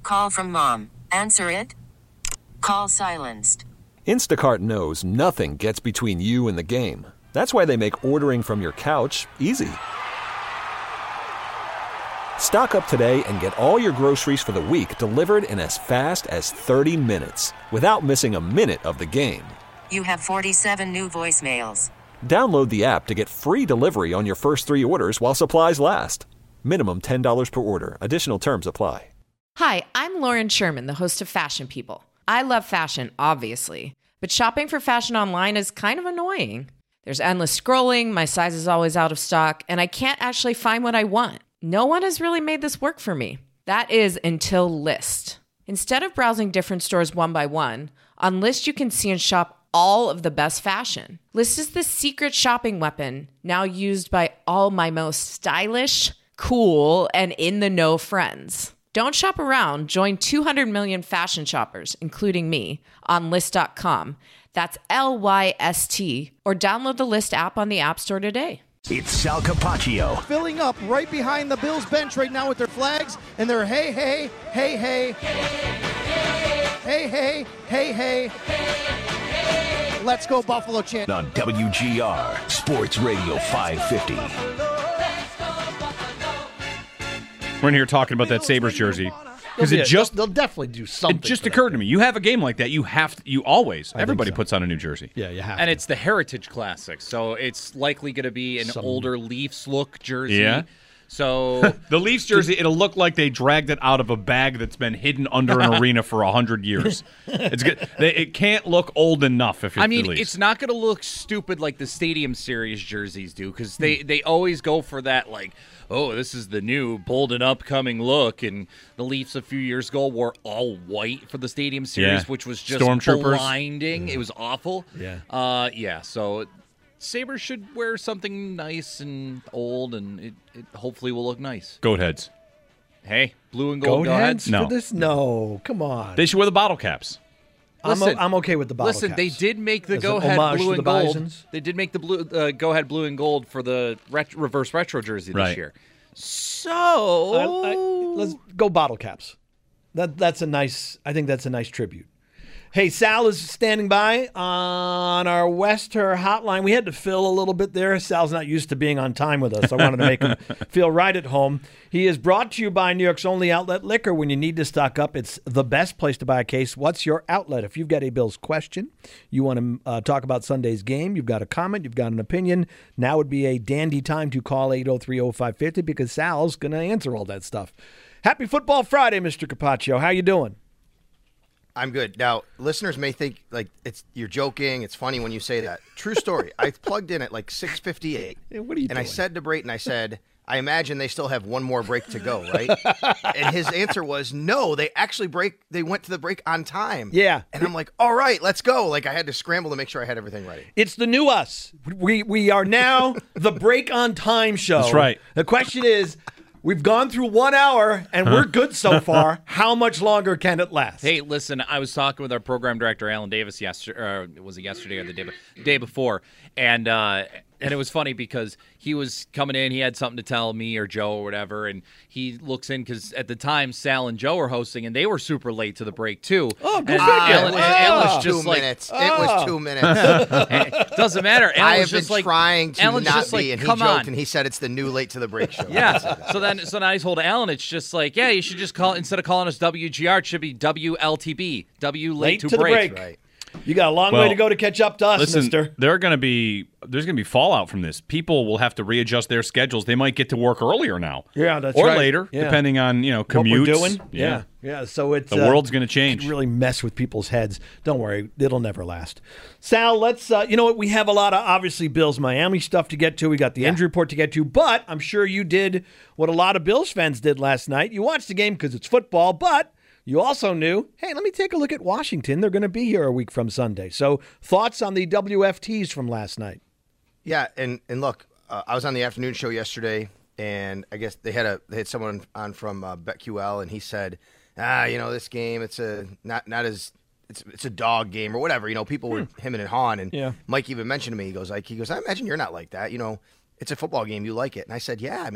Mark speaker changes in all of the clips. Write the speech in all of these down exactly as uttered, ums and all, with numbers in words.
Speaker 1: Call from mom. Answer it. Call silenced.
Speaker 2: Instacart knows nothing gets between you and the game. That's why they make ordering from your couch easy. Stock up today and get all your groceries for the week delivered in as fast as thirty minutes without missing a minute of the game.
Speaker 1: You have forty-seven new voicemails.
Speaker 2: Download the app to get free delivery on your first three orders while supplies last. Minimum ten dollars per order. Additional terms apply.
Speaker 3: Hi, I'm Lauren Sherman, the host of Fashion People. I love fashion, obviously, but shopping for fashion online is kind of annoying. There's endless scrolling, my size is always out of stock, and I can't actually find what I want. No one has really made this work for me. That is until Lyst. Instead of browsing different stores one by one, on Lyst you can see and shop all of the best fashion. Lyst is the secret shopping weapon now used by all my most stylish, cool, and in-the-know friends. Don't shop around. Join two hundred million fashion shoppers, including me, on Lyst dot com. That's L Y S T. Or download the Lyst app on the App Store today.
Speaker 4: It's Sal Capaccio.
Speaker 5: Filling up right behind the Bills bench right now with their flags and their hey, hey, hey, hey. Hey, hey, hey, hey. Let's go Buffalo chant.
Speaker 4: On W G R, Sports Radio five fifty.
Speaker 6: We're in here talking about that Sabres jersey. Because it just
Speaker 5: they'll, they'll definitely do something.
Speaker 6: It just occurred to me. You have a game like that, you have to, you always,
Speaker 5: I
Speaker 6: everybody
Speaker 5: so.
Speaker 6: puts on a new jersey.
Speaker 5: Yeah, you have
Speaker 7: And
Speaker 5: to.
Speaker 7: it's the Heritage Classic, so it's likely going to be an
Speaker 5: Some-
Speaker 7: older Leafs look jersey.
Speaker 6: Yeah.
Speaker 7: So
Speaker 6: The Leafs jersey, it'll look like they dragged it out of a bag that's been hidden under an arena for a hundred years. It's good. They, it can't look old enough if it's
Speaker 7: I mean,
Speaker 6: the Leafs.
Speaker 7: it's not going to look stupid like the Stadium Series jerseys do, because they, they always go for that, like, oh, this is the new bold and upcoming look. And the Leafs a few years ago wore all white for the Stadium Series,
Speaker 6: Yeah.
Speaker 7: which was just
Speaker 6: Stormtroopers.
Speaker 7: blinding. It was awful.
Speaker 5: Yeah.
Speaker 7: Uh, yeah, so Sabres should wear something nice and old, and it, it hopefully will look nice.
Speaker 6: Goat heads.
Speaker 7: Hey, blue and gold,
Speaker 5: Goat
Speaker 7: go ahead.
Speaker 5: heads
Speaker 6: No.
Speaker 5: for this? No, come on.
Speaker 6: They should wear the bottle caps.
Speaker 5: I'm,
Speaker 7: Listen,
Speaker 5: o- I'm okay with the bottle
Speaker 7: Listen,
Speaker 5: caps.
Speaker 7: they did make the
Speaker 5: As an
Speaker 7: go ahead
Speaker 5: homage
Speaker 7: blue
Speaker 5: to
Speaker 7: and
Speaker 5: the
Speaker 7: gold.
Speaker 5: Bisons.
Speaker 7: They did make the blue uh, go ahead blue and gold for the ret- reverse retro jersey this
Speaker 6: Right.
Speaker 7: year. So
Speaker 5: I- I- let's go bottle caps. That that's a nice. I think that's a nice tribute. Hey, Sal is standing by on our Wester hotline. We had to fill a little bit there. Sal's not used to being on time with us. I wanted to make him feel right at home. He is brought to you by New York's only outlet, Liquor. When you need to stock up, it's the best place to buy a case. What's your outlet? If you've got a Bills question, you want to uh, talk about Sunday's game, you've got a comment, you've got an opinion, now would be a dandy time to call eight oh three oh five five oh because Sal's going to answer all that stuff. Happy Football Friday, Mister Capaccio. How you doing?
Speaker 8: I'm good. Now, listeners may think like it's you're joking. It's funny when you say that. True story. I plugged in at like six fifty-eight.
Speaker 5: Hey, what are you
Speaker 8: and
Speaker 5: doing?
Speaker 8: I said to Brayton, I said, I imagine they still have one more break to go, right? And his answer was, no, they actually break. They went to the break on time.
Speaker 5: Yeah.
Speaker 8: And I'm like, all right, let's go. Like I had to scramble to make sure I had everything ready.
Speaker 5: It's the new us. We we are now the Break on Time show.
Speaker 6: That's right.
Speaker 5: The question is, we've gone through one hour and we're good so far. How much longer can it last?
Speaker 7: Hey, listen, I was talking with our program director, Alan Davis, yesterday, or was it yesterday or the day, be- day before? And uh, and it was funny because he was coming in, he had something to tell me or Joe or whatever, and he looks in because at the time Sal and Joe were hosting, and they were super late to the break too.
Speaker 5: Oh, good
Speaker 7: and
Speaker 5: for you.
Speaker 7: Alan, and Alan was
Speaker 8: two
Speaker 7: just like,
Speaker 8: minutes. It was two minutes.
Speaker 7: it doesn't matter. Alan
Speaker 8: I
Speaker 7: was
Speaker 8: have been
Speaker 7: just like,
Speaker 8: trying to
Speaker 7: Alan's
Speaker 8: not
Speaker 7: just
Speaker 8: be,
Speaker 7: like,
Speaker 8: and he
Speaker 7: come
Speaker 8: joked,
Speaker 7: on.
Speaker 8: and he said it's the new late to the break show.
Speaker 7: Yeah. So then, so then I told Alan, it's just like, yeah, you should just call instead of calling us W G R, it should be W L T B, W late,
Speaker 5: Late
Speaker 7: to,
Speaker 5: to the
Speaker 7: break.
Speaker 5: break.
Speaker 8: Right.
Speaker 5: You got a long
Speaker 6: Well,
Speaker 5: way to go to catch up to us,
Speaker 6: Listen,
Speaker 5: mister.
Speaker 6: there are going to be there's going to be fallout from this. People will have to readjust their schedules. They might get to work earlier now,
Speaker 5: Yeah, that's
Speaker 6: or
Speaker 5: right.
Speaker 6: later,
Speaker 5: Yeah.
Speaker 6: depending on you know
Speaker 5: What
Speaker 6: commutes.
Speaker 5: we're doing? Yeah. Yeah. So it's
Speaker 6: The
Speaker 5: uh,
Speaker 6: world's going to change.
Speaker 5: could really mess with people's heads. Don't worry, it'll never last. Sal, let's. Uh, you know what? We have a lot of obviously Bills Miami stuff to get to. We got the injury report to get to, but I'm sure you did what a lot of Bills fans did last night. You watched the game because it's football, but you also knew, hey, let me take a look at Washington. They're going to be here a week from Sunday. So thoughts on the W F Ts from last night?
Speaker 8: Yeah, and and look, uh, I was on the afternoon show yesterday, and I guess they had a they had someone on from uh, BetQL, and he said, ah, you know, this game, it's a not not as it's it's a dog game or whatever. You know, people were hemming and hawing, and
Speaker 5: Yeah.
Speaker 8: Mike even mentioned to me, he goes like, he goes, I imagine you're not like that. You know, it's a football game, you like it, and I said, yeah, I mean, I'm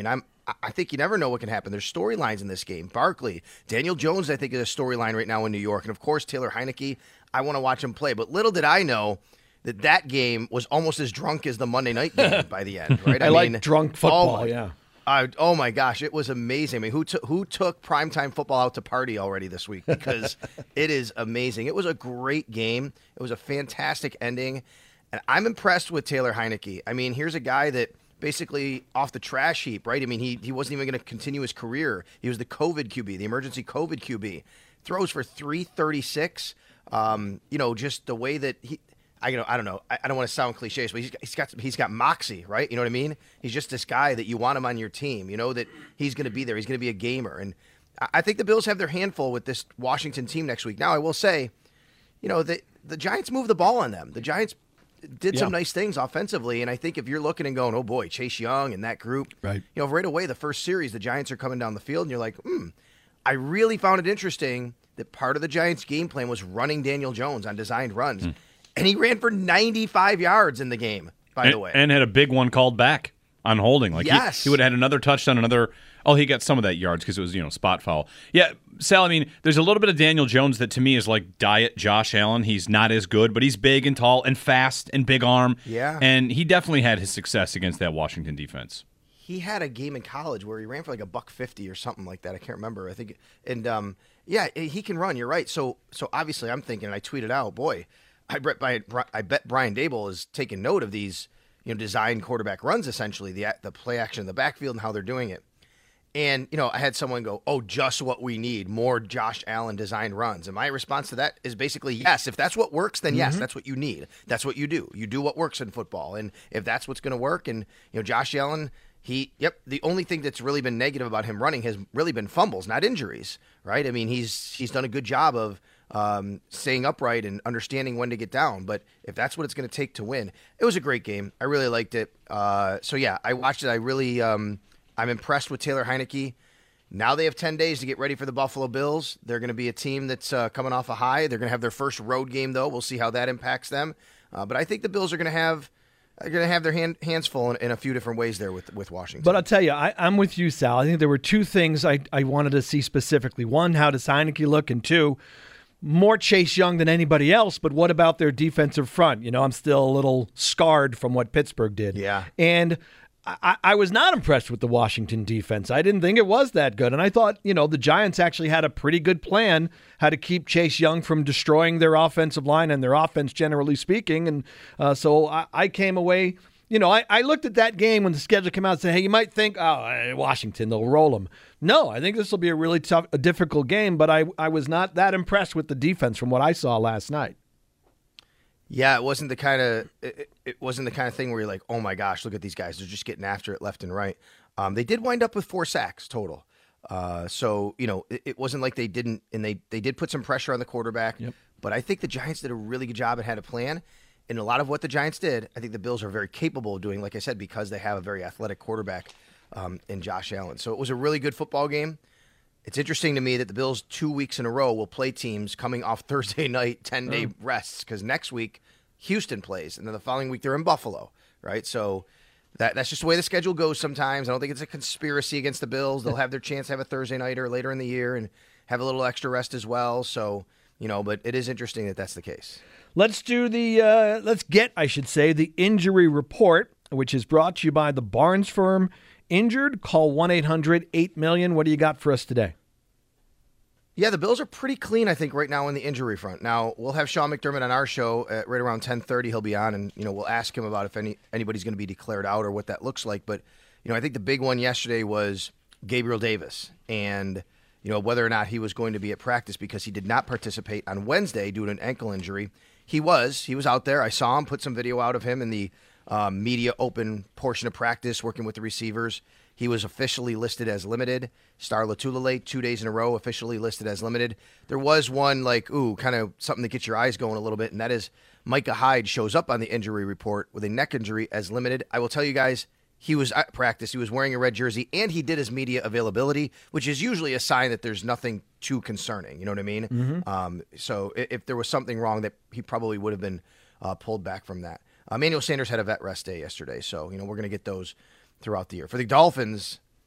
Speaker 8: I, I think you never know what can happen. There's storylines in this game. Barkley, Daniel Jones, I think, is a storyline right now in New York. And, of course, Taylor Heineke. I want to watch him play. But little did I know that that game was almost as drunk as the Monday night game by the end, right?
Speaker 5: I, I mean, like drunk football,
Speaker 8: oh,
Speaker 5: yeah.
Speaker 8: Uh, oh, my gosh, it was amazing. I mean, who, took who took primetime football out to party already this week? Because it is amazing. It was a great game. It was a fantastic ending. And I'm impressed with Taylor Heineke. I mean, here's a guy that basically off the trash heap, right? I mean, he, he wasn't even going to continue his career. He was the COVID Q B, the emergency COVID Q B. Throws for three thirty-six. Um, you know, just the way that he – I you know I don't know I, I don't want to sound cliche, but he's got, he's got he's got moxie, right? You know what I mean? He's just this guy that you want him on your team. You know that he's going to be there. He's going to be a gamer, and I, I think the Bills have their handful with this Washington team next week. Now I will say, you know, the the Giants moved the ball on them. The Giants did
Speaker 5: yeah.
Speaker 8: some nice things offensively, and I think if you're looking and going, oh boy, Chase Young and that group,
Speaker 5: right?
Speaker 8: You know, right away the first series, the Giants are coming down the field, and you're like, hmm. I really found it interesting that part of the Giants' game plan was running Daniel Jones on designed runs. Mm. And he ran for ninety-five yards in the game, by
Speaker 6: and,
Speaker 8: the way.
Speaker 6: And had a big one called back on holding. Like
Speaker 8: yes.
Speaker 6: He, he would have had another touchdown, another – oh, he got some of that yards because it was, you know, spot foul. Yeah, Sal, I mean, there's a little bit of Daniel Jones that to me is like diet Josh Allen. He's not as good, but he's big and tall and fast and big arm.
Speaker 8: Yeah.
Speaker 6: And he definitely had his success against that Washington defense.
Speaker 8: He had a game in college where he ran for like a buck fifty or something like that. I can't remember. I think – and, um, yeah, he can run. You're right. So, so obviously I'm thinking – and I tweeted out, boy – I bet, I bet Brian Daboll is taking note of these, you know, design quarterback runs, essentially, the the play action in the backfield and how they're doing it. And, you know, I had someone go, oh, just what we need, more Josh Allen designed runs. And my response to that is basically, yes, if that's what works, then yes, mm-hmm. that's what you need. That's what you do. You do what works in football. And if that's what's going to work, and, you know, Josh Allen, he, yep, the only thing that's really been negative about him running has really been fumbles, not injuries, right? I mean, he's he's done a good job of Um, staying upright and understanding when to get down. But if that's what it's going to take to win, it was a great game. I really liked it. Uh, so, yeah, I watched it. I really um, – I'm impressed with Taylor Heineke. Now they have ten days to get ready for the Buffalo Bills. They're going to be a team that's uh, coming off a high. They're going to have their first road game, though. We'll see how that impacts them. Uh, but I think the Bills are going to have are going to have their hand, hands full in, in a few different ways there with with Washington.
Speaker 5: But I'll tell you, I, I'm with you, Sal. I think there were two things I, I wanted to see specifically. One, how does Heineke look? And two, more Chase Young than anybody else, but what about their defensive front? You know, I'm still a little scarred from what Pittsburgh did.
Speaker 8: Yeah.
Speaker 5: And I, I was not impressed with the Washington defense. I didn't think it was that good. And I thought, you know, the Giants actually had a pretty good plan how to keep Chase Young from destroying their offensive line and their offense, generally speaking. And uh, so I, I came away, you know, I, I looked at that game when the schedule came out and said, hey, you might think, oh, Washington, they'll roll them. No, I think this will be a really tough, a difficult game, but I, I was not that impressed with the defense from what I saw last night.
Speaker 8: Yeah, it wasn't the kind of it, it wasn't the kind of thing where you're like, oh my gosh, look at these guys, they're just getting after it left and right. Um, they did wind up with four sacks total, uh, so you know it, it wasn't like they didn't, and they they did put some pressure on the quarterback.
Speaker 5: Yep.
Speaker 8: But I think the Giants did a really good job and had a plan. And a lot of what the Giants did, I think the Bills are very capable of doing, like I said, because they have a very athletic quarterback um, in Josh Allen. So it was a really good football game. It's interesting to me that the Bills two weeks in a row will play teams coming off Thursday night ten-day oh. rests, because next week Houston plays, and then the following week they're in Buffalo, right? So that that's just the way the schedule goes sometimes. I don't think it's a conspiracy against the Bills. They'll have their chance to have a Thursday nighter later in the year and have a little extra rest as well. So, you know, but it is interesting that that's the case.
Speaker 5: Let's do the, uh, let's get, I should say, the injury report, which is brought to you by the Barnes Firm. Injured? Call one eight hundred eight million. What do you got for us today?
Speaker 8: Yeah, the Bills are pretty clean, I think, right now on the injury front. Now, we'll have Sean McDermott on our show at right around ten thirty. He'll be on, and, you know, we'll ask him about if any anybody's going to be declared out or what that looks like. But, you know, I think the big one yesterday was Gabriel Davis, and, you know, whether or not he was going to be at practice, because he did not participate on Wednesday due to an ankle injury. He was. He was out there. I saw him, put some video out of him in the um, media open portion of practice, working with the receivers. He was officially listed as limited. Star Lotulelei, two days in a row, officially listed as limited. There was one, like, ooh, kind of something that gets your eyes going a little bit, and that is Micah Hyde shows up on the injury report with a neck injury as limited. I will tell you guys, he was at practice. He was wearing a red jersey, and he did his media availability, which is usually a sign that there's nothing too concerning. You know what I mean? Mm-hmm. Um, so if, if there was something wrong, that he probably would have been uh, pulled back from that. Uh, Emmanuel Sanders had a vet rest day yesterday, so, you know, we're going to get those throughout the year. For the Dolphins,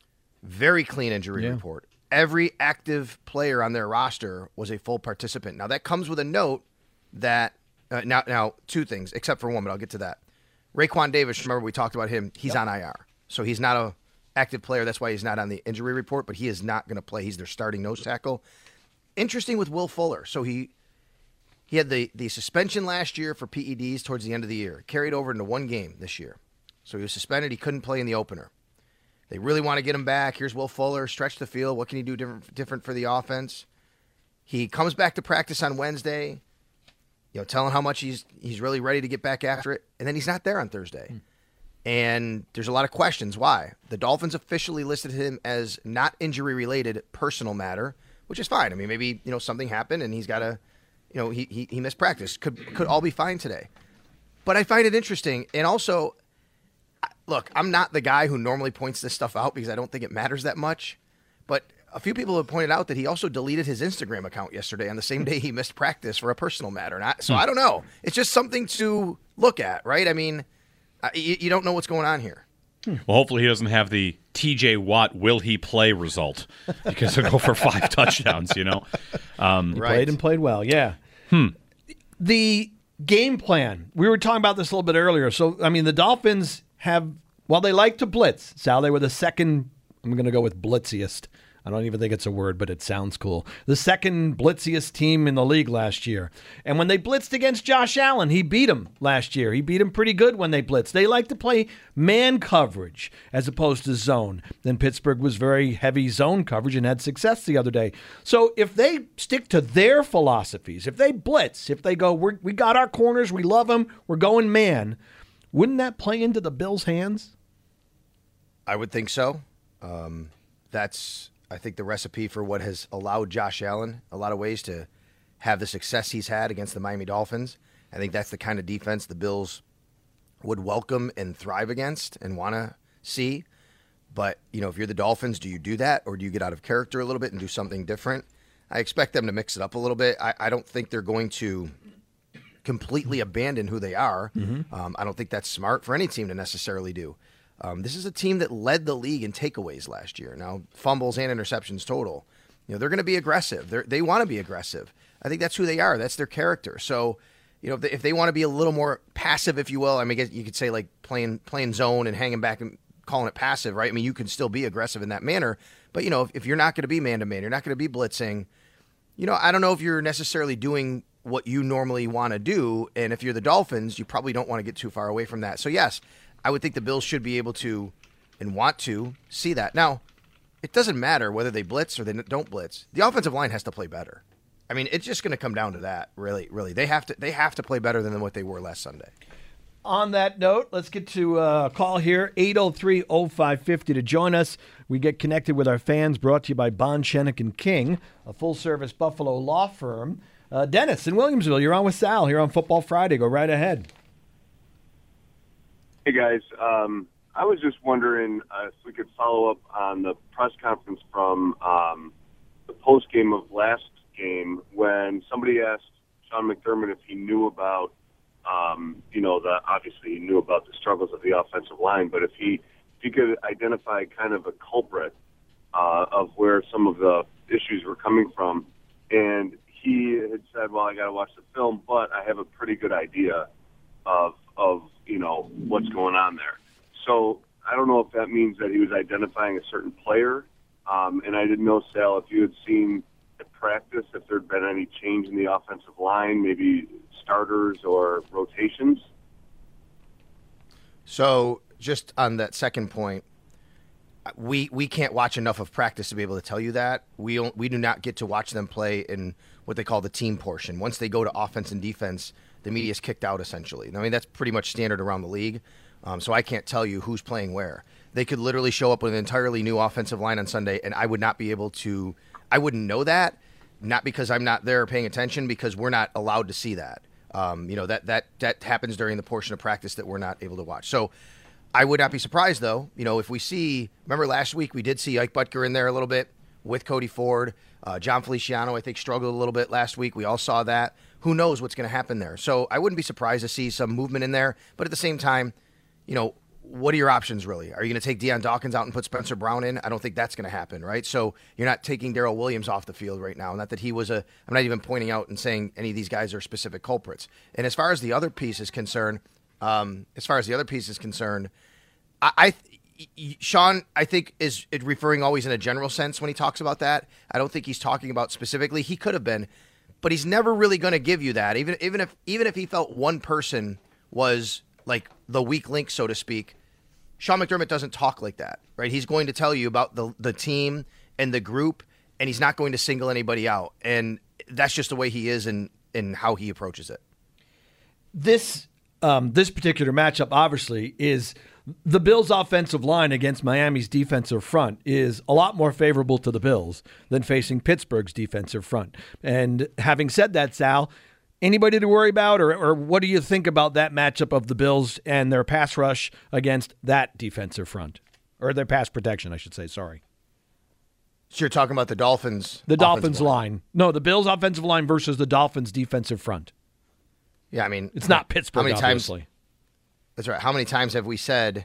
Speaker 8: Very clean injury
Speaker 5: Yeah.
Speaker 8: report. Every active player on their roster was a full participant. Now, that comes with a note that uh, now, now two things, except for one, but I'll get to that. Raekwon Davis, remember we talked about him. He's on I R. So he's not a active player. That's why he's not on the injury report, but he is not going to play. He's their starting nose tackle. Interesting with Will Fuller. So he he had the, the suspension last year for P E Ds towards the end of the year. Carried over into one game this year. So he was suspended. He couldn't play in the opener. They really want to get him back. Here's Will Fuller, stretch the field. What can he do different, different for the offense? He comes back to practice on Wednesday, you know, telling how much he's he's really ready to get back after it, and then he's not there on Thursday. Hmm. And there's a lot of questions. Why? The Dolphins officially listed him as not injury-related personal matter, which is fine. I mean, maybe, you know, something happened and he's got to, you know, he, he, he missed practice. Could, could all be fine today. But I find it interesting, and also – look, I'm not the guy who normally points this stuff out because I don't think it matters that much. But a few people have pointed out that he also deleted his Instagram account yesterday on the same day he missed practice for a personal matter. And I, so I don't know. It's just something to look at, right? I mean, uh, you, you don't know what's going on here.
Speaker 6: Well, hopefully he doesn't have the T J Watt will he play result because he'll go for five touchdowns, you know? Um,
Speaker 5: He
Speaker 8: Right.
Speaker 5: played and played well, yeah.
Speaker 6: Hmm.
Speaker 5: The game plan, we were talking about this a little bit earlier. So, I mean, the Dolphins have, well, they like to blitz. Sal, they were the second, I'm going to go with blitziest. I don't even think it's a word, but it sounds cool. The second blitziest team in the league last year. And when they blitzed against Josh Allen, he beat him last year. He beat him pretty good when they blitzed. They like to play man coverage as opposed to zone. Then Pittsburgh was very heavy zone coverage and had success the other day. So if they stick to their philosophies, if they blitz, if they go, We're, we got our corners, we love them, we're going man, wouldn't that play into the Bills' hands?
Speaker 8: I would think so. Um, that's, I think, the recipe for what has allowed Josh Allen a lot of ways to have the success he's had against the Miami Dolphins. I think that's the kind of defense the Bills would welcome and thrive against and want to see. But, you know, if you're the Dolphins, do you do that or do you get out of character a little bit and do something different? I expect them to mix it up a little bit. I, I don't think they're going to completely abandon who they are. Mm-hmm. Um, I don't think that's smart for any team to necessarily do. Um, this is a team that led the league in takeaways last year. Now, fumbles and interceptions total. You know, they're going to be aggressive. They're, they want to be aggressive. I think that's who they are. That's their character. So, you know, if they, if they want to be a little more passive, if you will, I mean, I guess you could say like playing playing zone and hanging back and calling it passive, right? I mean, you can still be aggressive in that manner. But, you know, if, if you're not going to be man-to-man, you're not going to be blitzing, you know, I don't know if you're necessarily doing what you normally want to do. And if you're the Dolphins, you probably don't want to get too far away from that. So, yes, I would think the Bills should be able to and want to see that. Now, it doesn't matter whether they blitz or they don't blitz. The offensive line has to play better. I mean, it's just going to come down to that, really, really. They have to they have to play better than what they were last Sunday.
Speaker 5: On that note, let's get to a call here, eight oh three oh five five oh to join us. We get connected with our fans, brought to you by Bond, Shenick and King, a full-service Buffalo law firm. Uh, Dennis in Williamsville, you're on with Sal here on Football Friday. Go right ahead.
Speaker 9: Hey, guys. Um, I was just wondering uh, if we could follow up on the press conference from um, the post-game of last game when somebody asked Sean McDermott if he knew about, um, you know, the obviously he knew about the struggles of the offensive line, but if he if he could identify kind of a culprit uh, of where some of the issues were coming from, and he had said, well, I got to watch the film, but I have a pretty good idea of, of you know, what's going on there. So I don't know if that means that he was identifying a certain player, um, and I didn't know, Sal, if you had seen at practice, if there had been any change in the offensive line, maybe starters or rotations.
Speaker 8: So just on that second point, we we can't watch enough of practice to be able to tell you that. We don't, we do not get to watch them play in what they call the team portion. Once they go to offense and defense, the media is kicked out essentially. I mean, that's pretty much standard around the league. Um, so I can't tell you who's playing where. They could literally show up with an entirely new offensive line on Sunday, and I would not be able to – I wouldn't know that, not because I'm not there paying attention, because we're not allowed to see that. Um, you know, that, that, that happens during the portion of practice that we're not able to watch. So I would not be surprised, though, you know, if we see – remember last week we did see Ike Butker in there a little bit with Cody Ford. Uh, John Feliciano, I think, struggled a little bit last week. We all saw that. Who knows what's going to happen there? So I wouldn't be surprised to see some movement in there. But at the same time, you know, what are your options really? Are you going to take Deion Dawkins out and put Spencer Brown in? I don't think that's going to happen, right? So you're not taking Darrell Williams off the field right now. Not that he was a, I'm not even pointing out and saying any of these guys are specific culprits. And as far as the other piece is concerned, um, as far as the other piece is concerned, I, I Sean, I think, is referring always in a general sense when he talks about that. I don't think he's talking about specifically. He could have been, but he's never really going to give you that. Even even if even if he felt one person was like the weak link, so to speak, Sean McDermott doesn't talk like that, right? He's going to tell you about the the team and the group, and he's not going to single anybody out. And that's just the way he is in, in how he approaches it.
Speaker 5: This um, this particular matchup, obviously, is the Bills' offensive line against Miami's defensive front is a lot more favorable to the Bills than facing Pittsburgh's defensive front. And having said that, Sal, anybody to worry about, or, or what do you think about that matchup of the Bills and their pass rush against that defensive front? Or their pass protection, I should say, sorry.
Speaker 8: So you're talking about the Dolphins?
Speaker 5: The Dolphins line. line. No, the Bills' offensive line versus the Dolphins' defensive front.
Speaker 8: Yeah, I mean,
Speaker 5: it's not Pittsburgh,
Speaker 8: how many
Speaker 5: obviously.
Speaker 8: Times, that's right. How many times have we said,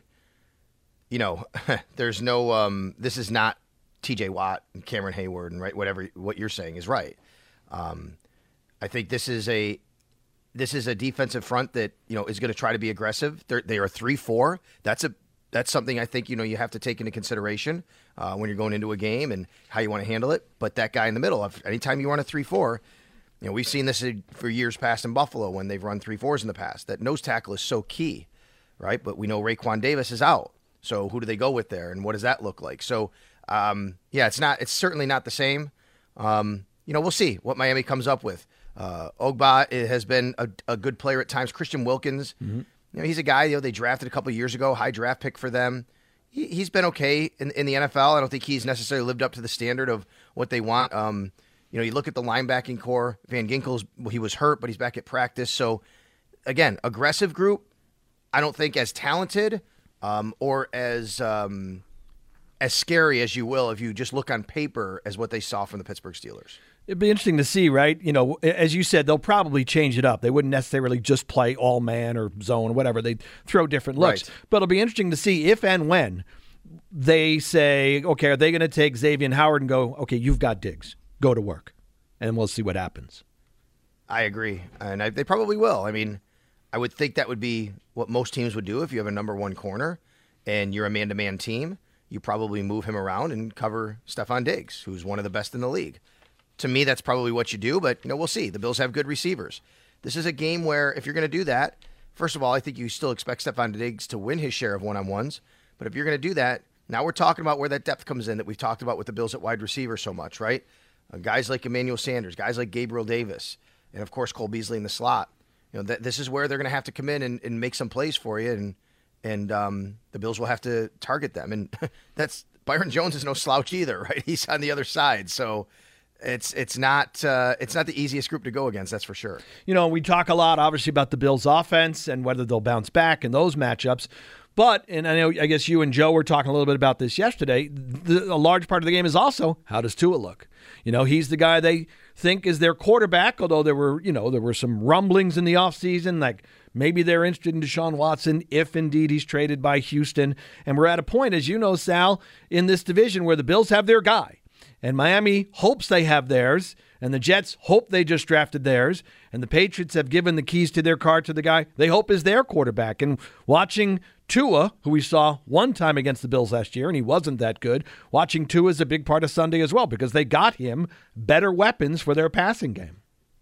Speaker 8: you know, there's no, um, this is not T J Watt and Cameron Hayward, and right, whatever what you're saying is right. Um, I think this is a this is a defensive front that, you know, is going to try to be aggressive. They're, they are three four. That's a that's something I think, you know, you have to take into consideration uh, when you're going into a game and how you want to handle it. But that guy in the middle, anytime you run a three four. You know, we've seen this for years past in Buffalo when they've run three fours in the past. That nose tackle is so key, right? But we know Raekwon Davis is out. So who do they go with there, and what does that look like? So, um, yeah, it's not. It's certainly not the same. Um, you know, we'll see what Miami comes up with. Uh, Ogba has been a, a good player at times. Christian Wilkins, mm-hmm. you know, he's a guy, you know, they drafted a couple of years ago, high draft pick for them. He, he's been okay in, in the N F L. I don't think he's necessarily lived up to the standard of what they want. Um, You know, you look at the linebacking core. Van Ginkel's, he was hurt, but he's back at practice. So, again, aggressive group. I don't think as talented um, or as um, as scary as you will if you just look on paper as what they saw from the Pittsburgh Steelers.
Speaker 5: It'd be interesting to see, right? You know, as you said, they'll probably change it up. They wouldn't necessarily just play all man or zone or whatever. They'd throw different looks. Right. But it'll be interesting to see if and when they say, okay, are they going to take Xavier Howard and go, okay, you've got Diggs. Go to work, and we'll see what happens.
Speaker 8: I agree, and I, they probably will. I mean, I would think that would be what most teams would do if you have a number one corner and you're a man-to-man team. You probably move him around and cover Stephon Diggs, who's one of the best in the league. To me, that's probably what you do, but you know, we'll see. The Bills have good receivers. This is a game where if you're going to do that, first of all, I think you still expect Stephon Diggs to win his share of one-on-ones, but if you're going to do that, now we're talking about where that depth comes in that we've talked about with the Bills at wide receiver so much, right? Uh, guys like Emmanuel Sanders, guys like Gabriel Davis, and, of course, Cole Beasley in the slot. You know, th- this is where they're going to have to come in and, and make some plays for you, and and um, the Bills will have to target them. And that's Byron Jones is no slouch either, right? He's on the other side. So it's it's not uh, it's not the easiest group to go against, that's for sure.
Speaker 5: You know, we talk a lot, obviously, about the Bills' offense and whether they'll bounce back in those matchups. But, and I know, I guess you and Joe were talking a little bit about this yesterday, the, a large part of the game is also, how does Tua look? You know, he's the guy they think is their quarterback, although there were, you know, there were some rumblings in the offseason, like maybe they're interested in Deshaun Watson if indeed he's traded by Houston. And we're at a point, as you know, Sal, in this division where the Bills have their guy. And Miami hopes they have theirs, and the Jets hope they just drafted theirs, and the Patriots have given the keys to their car to the guy they hope is their quarterback. And watching Tua, who we saw one time against the Bills last year, and he wasn't that good, watching Tua is a big part of Sunday as well because they got him better weapons for their passing game.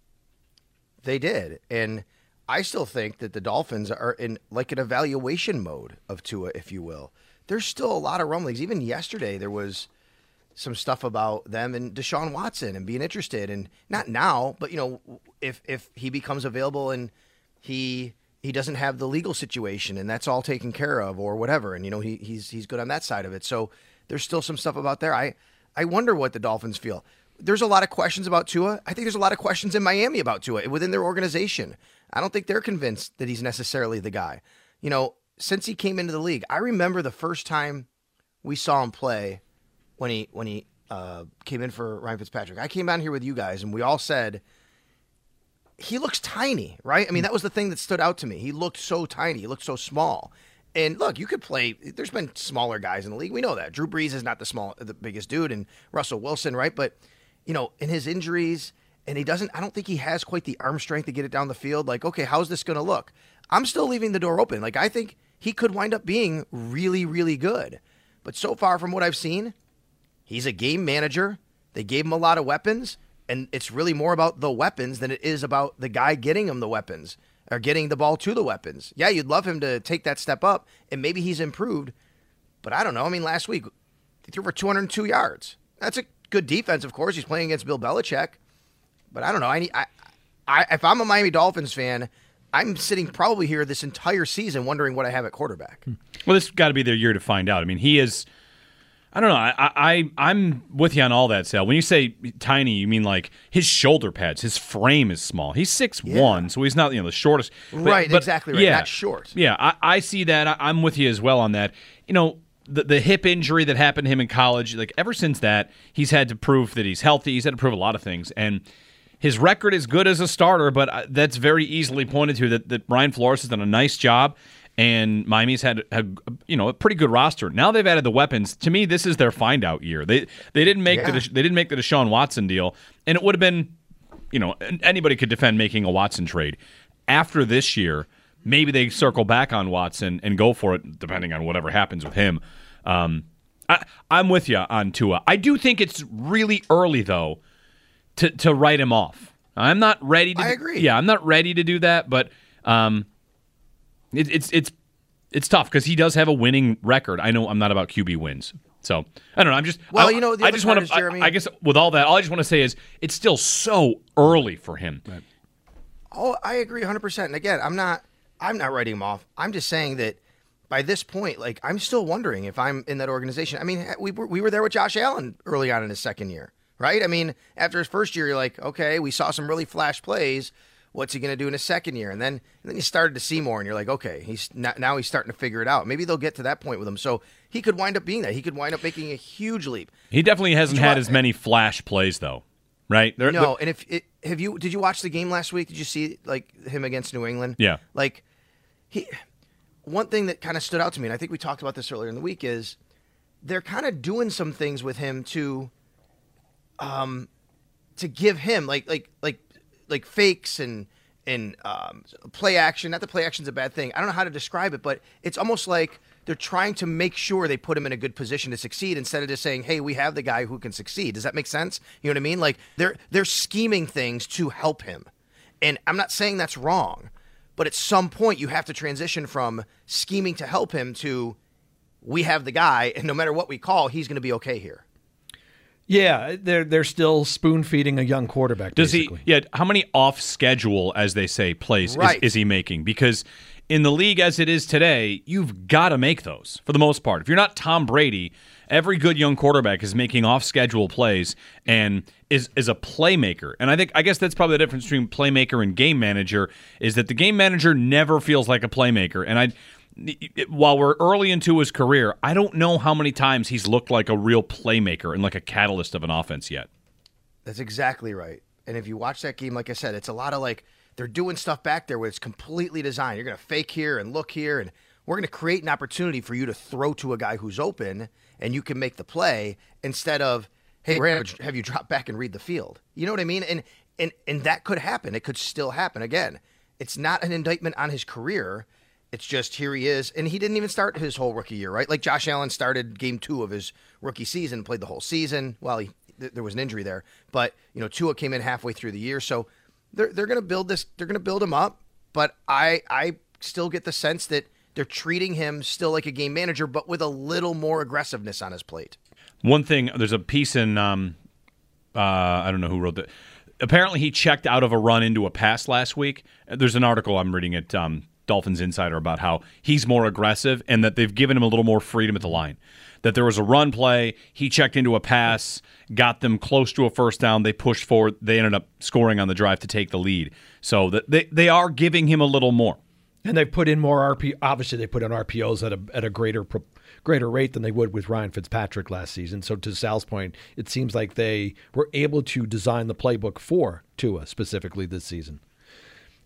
Speaker 8: They did, and I still think that the Dolphins are in like an evaluation mode of Tua, if you will. There's still a lot of rumblings. Even yesterday there was some stuff about them and Deshaun Watson and being interested, and not now, but you know, if if he becomes available and he he doesn't have the legal situation and that's all taken care of or whatever, and you know he he's he's good on that side of it. So there's still some stuff about there. I I wonder what the Dolphins feel. There's a lot of questions about Tua. I think there's a lot of questions in Miami about Tua within their organization. I don't think they're convinced that he's necessarily the guy. You know, since he came into the league, I remember the first time we saw him play. When he when he uh, came in for Ryan Fitzpatrick, I came down here with you guys, and we all said, he looks tiny, right? I mean, that was the thing that stood out to me. He looked so tiny. He looked so small. And look, you could play. There's been smaller guys in the league. We know that. Drew Brees is not the small, the biggest dude, and Russell Wilson, right? But you know, in his injuries, and he doesn't. I don't think he has quite the arm strength to get it down the field. Like, okay, how's this going to look? I'm still leaving the door open. Like, I think he could wind up being really, really good. But so far, from what I've seen, he's a game manager. They gave him a lot of weapons, and it's really more about the weapons than it is about the guy getting him the weapons. Or getting the ball to the weapons. Yeah, you'd love him to take that step up, and maybe he's improved. But I don't know. I mean, last week, he threw for two hundred two yards. That's a good defense, of course. He's playing against Bill Belichick. But I don't know. I, need, I, I if I'm a Miami Dolphins fan, I'm sitting probably here this entire season wondering what I have at quarterback.
Speaker 6: Well, this has got to be their year to find out. I mean, he is... I don't know. I, I, I'm with you on all that, Sal. When you say tiny, you mean like his shoulder pads, his frame is small. He's six one, yeah. So he's not, you know, the shortest. But,
Speaker 8: right,
Speaker 6: but,
Speaker 8: exactly right.
Speaker 6: Yeah,
Speaker 8: not short.
Speaker 6: Yeah, I, I see that. I, I'm with you as well on that. You know, the, the hip injury that happened to him in college, like ever since that, he's had to prove that he's healthy. He's had to prove a lot of things. And his record is good as a starter, but that's very easily pointed to that, that Brian Flores has done a nice job. And Miami's had, had, you know, a pretty good roster. Now they've added the weapons. To me, this is their find out year. They they didn't make yeah. the they didn't make the Deshaun Watson deal, and it would have been, you know, anybody could defend making a Watson trade. After this year, maybe they circle back on Watson and go for it, depending on whatever happens with him. Um, I, I'm with you on Tua. I do think it's really early though to to write him off. I'm not ready to.
Speaker 8: I agree.
Speaker 6: Yeah, I'm not ready to do that, but. Um, It, it's it's it's tough because he does have a winning record. I know I'm not about Q B wins, so I don't know. I'm just
Speaker 8: well,
Speaker 6: I,
Speaker 8: you know, the
Speaker 6: I just want to. I, I guess with all that, all I just want to say is it's still so early for him. Right.
Speaker 8: Oh, I agree one hundred percent. And again, I'm not I'm not writing him off. I'm just saying that by this point, like I'm still wondering if I'm in that organization. I mean, we were we were there with Josh Allen early on in his second year, right? I mean, after his first year, you're like, okay, we saw some really flash plays. What's he going to do in his second year? And then and then you started to see more, and you're like, okay, he's now he's starting to figure it out. Maybe they'll get to that point with him. So he could wind up being that. He could wind up making a huge leap.
Speaker 6: He definitely hasn't had as many flash plays, though, right?
Speaker 8: They're, no, they're, and if it, have you did you watch the game last week? Did you see like him against New England?
Speaker 6: Yeah.
Speaker 8: Like he, one thing that kind of stood out to me, and I think we talked about this earlier in the week, is they're kind of doing some things with him to, um, to give him like like like. like fakes and and um, play action. Not that play action's a bad thing. I don't know how to describe it, but it's almost like they're trying to make sure they put him in a good position to succeed instead of just saying, hey, we have the guy who can succeed. Does that make sense? You know what I mean? Like they're they're scheming things to help him. And I'm not saying that's wrong, but at some point you have to transition from scheming to help him to we have the guy, and no matter what we call, he's going to be okay here.
Speaker 5: Yeah, they're they're still spoon feeding a young quarterback.
Speaker 6: Does
Speaker 5: basically.
Speaker 6: he? Yeah. How many off schedule, as they say, plays
Speaker 8: right.
Speaker 6: is, is he making? Because in the league as it is today, you've got to make those for the most part. If you're not Tom Brady, every good young quarterback is making off schedule plays and is is a playmaker. And I think I guess that's probably the difference between playmaker and game manager is that the game manager never feels like a playmaker. And I. While we're early into his career, I don't know how many times he's looked like a real playmaker and like a catalyst of an offense yet.
Speaker 8: That's exactly right. And if you watch that game, like I said, it's a lot of like they're doing stuff back there where it's completely designed. You're going to fake here and look here, and we're going to create an opportunity for you to throw to a guy who's open, and you can make the play instead of, hey, we're going to have you drop back and read the field. You know what I mean? And and and that could happen. It could still happen. Again, it's not an indictment on his career. It's just here he is, and he didn't even start his whole rookie year, right? Like Josh Allen started game two of his rookie season, played the whole season. Well, he, th- there was an injury there, but you know Tua came in halfway through the year, so they're they're going to build this. They're going to build him up, but I I still get the sense that they're treating him still like a game manager, but with a little more aggressiveness on his plate.
Speaker 6: One thing, there's a piece in um, uh, I don't know who wrote that. Apparently, he checked out of a run into a pass last week. There's an article I'm reading at um, Dolphins Insider about how he's more aggressive and that they've given him a little more freedom at the line. That there was a run play, he checked into a pass, got them close to a first down, they pushed forward, they ended up scoring on the drive to take the lead. So that they, they are giving him a little more.
Speaker 5: And they've put in more R P. Obviously, they put in R P Os at a at a greater greater rate than they would with Ryan Fitzpatrick last season. So to Sal's point, it seems like they were able to design the playbook for Tua specifically this season.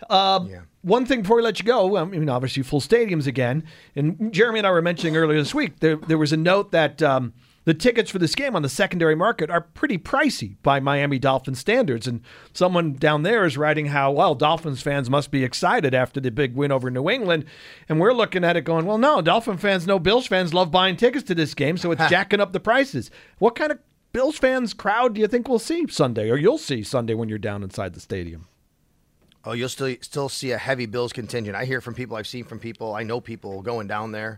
Speaker 5: Uh,
Speaker 8: Yeah.
Speaker 5: One thing before we let you go, I mean, obviously full stadiums again. And Jeremy and I were mentioning earlier this week, there, there was a note that um, the tickets for this game on the secondary market are pretty pricey by Miami Dolphins standards. And someone down there is writing how, well, Dolphins fans must be excited after the big win over New England. And we're looking at it going, well, no, Dolphin fans know Bills fans love buying tickets to this game, so it's jacking up the prices. What kind of Bills fans crowd do you think we'll see Sunday, or you'll see Sunday when you're down inside the stadium?
Speaker 8: Oh, you'll still still see a heavy Bills contingent. I hear from people, I've seen from people, I know people going down there.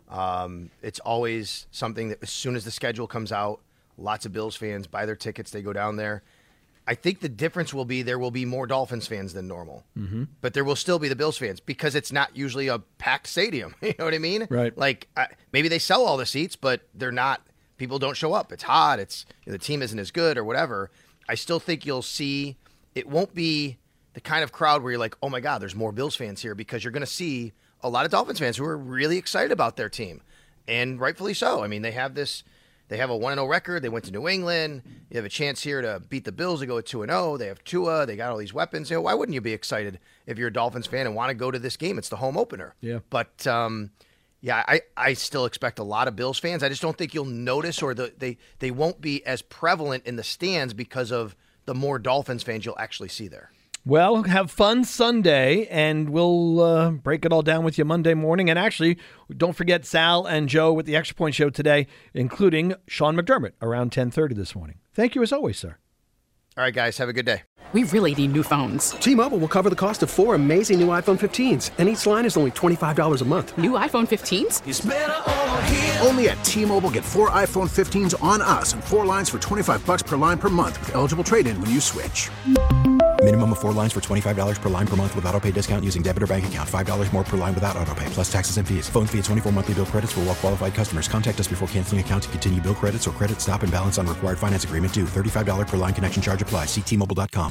Speaker 8: Um, it's always something that as soon as the schedule comes out, lots of Bills fans buy their tickets, they go down there. I think the difference will be there will be more Dolphins fans than normal. Mm-hmm. But there will still be the Bills fans because it's not usually a packed stadium. You know what I mean?
Speaker 5: Right.
Speaker 8: Like, I, maybe they sell all the seats, but they're not, people don't show up. It's hot, it's the team isn't as good or whatever. I still think you'll see, it won't be the kind of crowd where you're like, oh my God, there's more Bills fans here, because you're going to see a lot of Dolphins fans who are really excited about their team, and rightfully so. I mean, they have this, they have a one and oh record. They went to New England. You have a chance here to beat the Bills to go two and oh. They have Tua. They got all these weapons. You know, why wouldn't you be excited if you're a Dolphins fan and want to go to this game? It's the home opener.
Speaker 5: Yeah.
Speaker 8: But um, yeah, I, I still expect a lot of Bills fans. I just don't think you'll notice, or the, they they won't be as prevalent in the stands because of the more Dolphins fans you'll actually see there.
Speaker 5: Well, have fun Sunday, and we'll uh, break it all down with you Monday morning. And actually, don't forget Sal and Joe with the Extra Point Show today, including Sean McDermott around ten thirty this morning. Thank you as always, sir.
Speaker 8: All right, guys, have a good day.
Speaker 10: We really need new phones.
Speaker 11: T-Mobile will cover the cost of four amazing new iPhone fifteens, and each line is only twenty-five dollars a month.
Speaker 10: New iPhone fifteens?
Speaker 12: It's better over here. Only at T-Mobile, get four iPhone fifteens on us and four lines for twenty-five bucks per line per month with eligible trade-in when you switch.
Speaker 13: Minimum of four lines for twenty-five dollars per line per month with autopay discount using debit or bank account. five dollars more per line without autopay, plus taxes and fees. Phone fee at twenty-four monthly bill credits for well-qualified customers. Contact us before canceling account to continue bill credits or credit stop and balance on required finance agreement due. thirty-five dollars per line connection charge applies. See T Mobile dot com.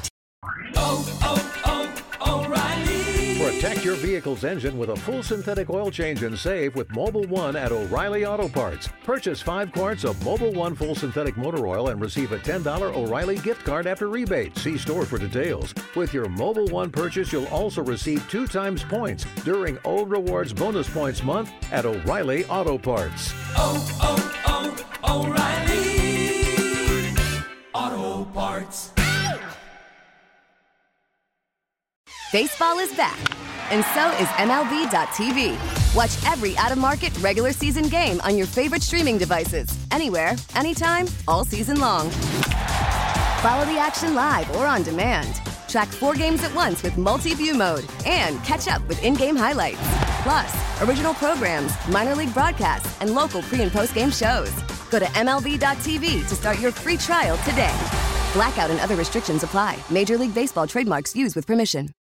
Speaker 14: Oh, oh, oh, O'Reilly.
Speaker 15: Protect your vehicle's engine with a full synthetic oil change and save with Mobil one at O'Reilly Auto Parts. Purchase five quarts of Mobil one full synthetic motor oil and receive a ten dollars O'Reilly gift card after rebate. See store for details. With your Mobil one purchase, you'll also receive two times points during O Rewards Bonus Points Month at O'Reilly Auto Parts.
Speaker 14: Oh, oh, oh, O'Reilly Auto Parts.
Speaker 16: Baseball is back, and so is M L B dot T V. Watch every out-of-market regular season game on your favorite streaming devices, anywhere, anytime, all season long. Follow the action live or on demand. Track four games at once with multi-view mode and catch up with in-game highlights. Plus, original programs, minor league broadcasts, and local pre- and post-game shows. Go to M L B dot T V to start your free trial today. Blackout and other restrictions apply. Major League Baseball trademarks used with permission.